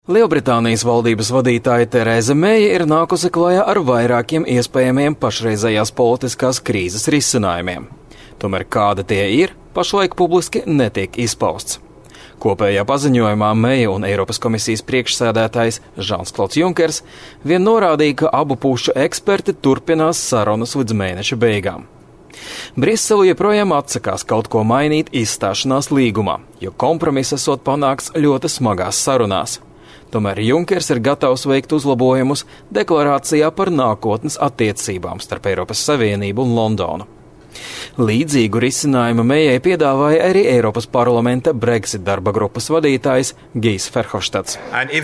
Lielbritānijas valdības vadītāja Tereza Meija ir nākusi klajā ar vairākiem iespējamiem pašreizējās politiskās krīzes risinājumiem. Tomēr kāda tie ir, pašlaik publiski netiek izpausts. Kopējā paziņojumā Meija un Eiropas komisijas priekšsēdētājs Žans-Klods Junkers vien norādīja, ka abu pušu eksperti turpinās sarunas līdz mēneša beigām. Brisele joprojām atsakās kaut ko mainīt izstāšanās līgumā, jo kompromiss esot panākts ļoti smagās sarunās. Tomēr Junkers ir gatavs veikt uzlabojumus deklarācijā par nākotnes attiecībām starp Eiropas Savienību un Londonu. Līdzīgu risinājumu Meijai piedāvāja arī Eiropas parlamenta Brexit darba grupas vadītājs Gijs Verhofstadts.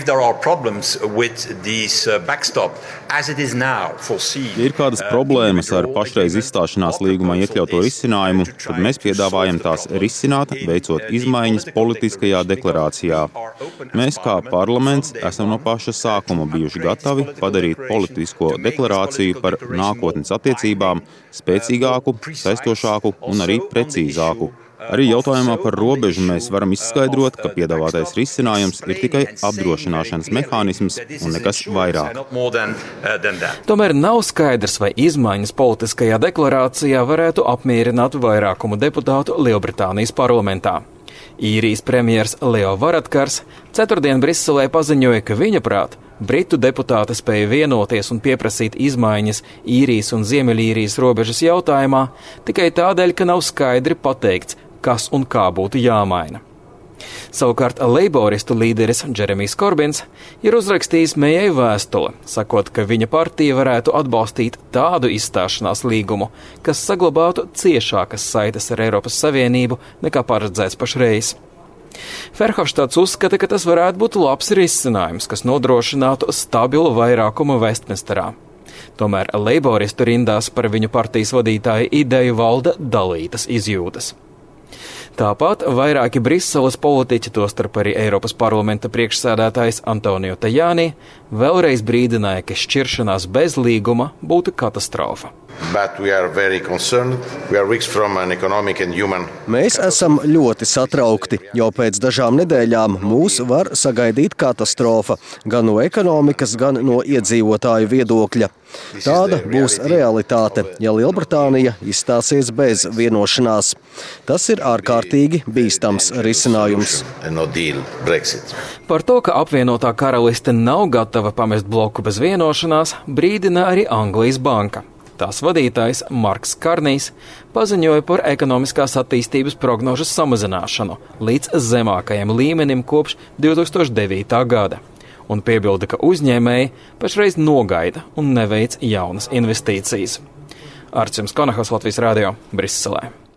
Ja ir kādas problēmas ar pašreiz izstāšanās līgumā iekļauto risinājumu, tad mēs piedāvājam tās risināt, veicot izmaiņas politiskajā deklarācijā. Mēs kā parlaments esam no paša sākuma bijuši gatavi padarīt politisko deklarāciju par nākotnes attiecībām spēcīgāku, saistošāku un arī precīzāku. Arī jautājumā par robežu mēs varam izskaidrot, ka piedāvātais risinājums ir tikai apdrošināšanas mehānisms un nekas vairāk. Tomēr nav skaidrs, vai izmaiņas politiskajā deklarācijā varētu apmierināt vairākumu deputātu Lielbritānijas parlamentā. Īrijas premjers Leo Varadkars ceturtdien Briselē paziņoja, ka viņa prāt britu deputāti spēja vienoties un pieprasīt izmaiņas Īrijas un Ziemeļīrijas robežas jautājumā tikai tādēļ, ka nav skaidri pateikts, kas un kā būtu jāmaina. Savukārt leiboristu līderis Džeremijs Korbins ir uzrakstījis Meijai vēstuli, sakot, ka viņa partija varētu atbalstīt tādu izstāšanās līgumu, kas saglabātu ciešākas saites ar Eiropas Savienību nekā paredzēts pašreiz. Verhofstadts uzskata, ka tas varētu būt labs risinājums, kas nodrošinātu stabilu vairākumu Vestminsterā. Tomēr leiboristu rindās par viņu partijas vadītāju ideju valda dalītas izjūtas. Tāpat vairāki Briseles politiķi, tostarp arī Eiropas parlamenta priekšsēdētājs Antonio Tajani, vēlreiz brīdināja, ka šķiršanās bez līguma būtu katastrofa. Mēs esam ļoti satraukti. Jau pēc dažām nedēļām mūs var sagaidīt katastrofa, gan no ekonomikas, gan no iedzīvotāju viedokļa. Tāda būs realitāte, ja Lielbritānija izstāsies bez vienošanās. Tas ir ārkārtīgi bīstams risinājums. Par to, ka apvienotā karaliste nav gatava pamest bloku bez vienošanās, brīdina arī Anglijas banka. Tās vadītājs Marks Karnijs paziņoja par ekonomiskās attīstības prognožu samazināšanu līdz zemākajam līmenim kopš 2009. gada. Un piebilda, ka uzņēmēji pašreiz nogaida un neveic jaunas investīcijas. Arčuns Konahos, Latvijas radio, Briselē.